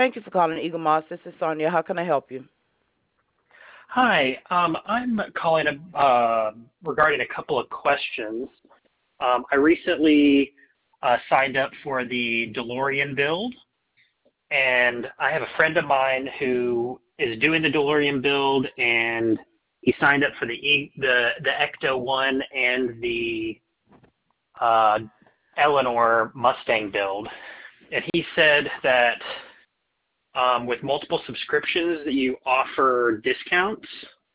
Thank you for calling Eagle Moss. This is Sonia. How can I help you? Hi, I'm calling regarding a couple of questions. I recently signed up for the DeLorean build, and I have a friend of mine who is doing the DeLorean build, and he signed up for the Ecto One and the Eleanor Mustang build, and he said that with multiple subscriptions that you offer discounts.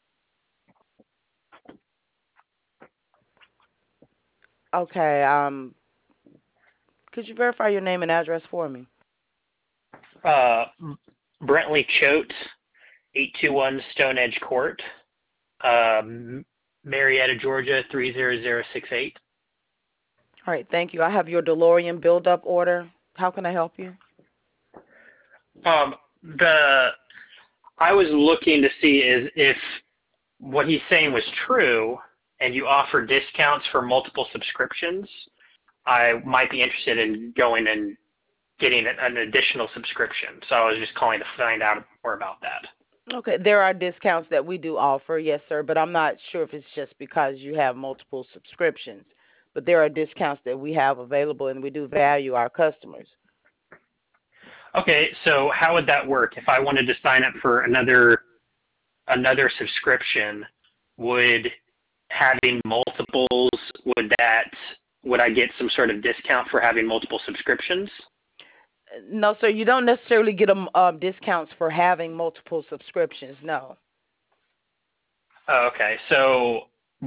Okay. Could you verify your name and address for me? Uh, Brentley Choate, 821 Stone Edge Court, Marietta, Georgia, 30068. All right. Thank you. I have your DeLorean build-up order. How can I help you? I was looking to see if what he's saying was true, and you offer discounts for multiple subscriptions. I might be interested in going and getting an additional subscription. So I was just calling to find out more about that. Okay. There are discounts that we do offer, yes, sir, but I'm not sure if it's just because you have multiple subscriptions. But there are discounts that we have available, and we do value our customers. Okay, so how would that work? If I wanted to sign up for another subscription, would having multiples, would I get some sort of discount for having multiple subscriptions? No, sir, you don't necessarily get discounts for having multiple subscriptions, no. Oh, okay, so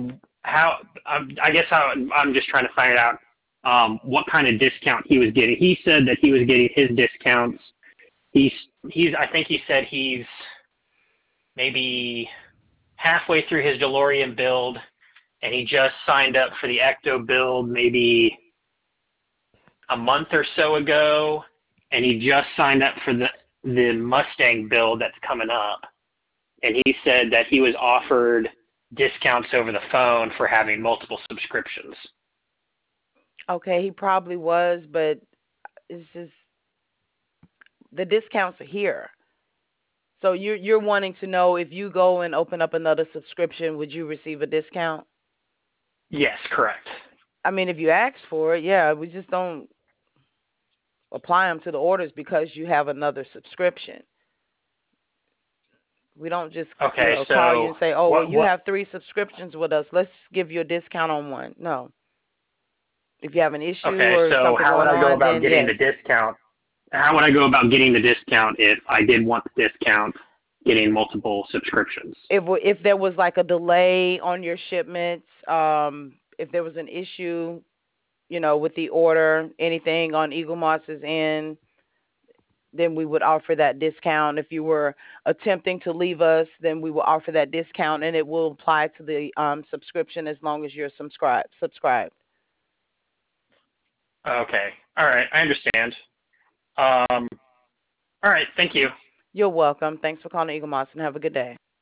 I guess I'm just trying to find out what kind of discount he was getting. He said that he was getting his discounts. I think he said he's maybe halfway through his DeLorean build, and he just signed up for the Ecto build maybe a month or so ago, and he just signed up for the Mustang build that's coming up. And he said that he was offered discounts over the phone for having multiple subscriptions. Okay, he probably was, but it's just the discounts are here. So you're wanting to know if you go and open up another subscription, would you receive a discount? Yes, correct. I mean, if you ask for it, yeah, we just don't apply them to the orders because you have another subscription. We don't just call you and say, oh, well, you have 3 subscriptions with us. Let's give you a discount on one. No. If you have an issue or something how would I go about getting yes. the discount? How would I go about getting the discount if I did want the discount getting multiple subscriptions? If there was like a delay on your shipments, if there was an issue, with the order, anything on Eagle Moss's end, then we would offer that discount. If you were attempting to leave us, then we will offer that discount, and it will apply to the subscription as long as you're subscribed. Okay. All right. I understand. All right. Thank you. You're welcome. Thanks for calling Eagle Moss, and have a good day.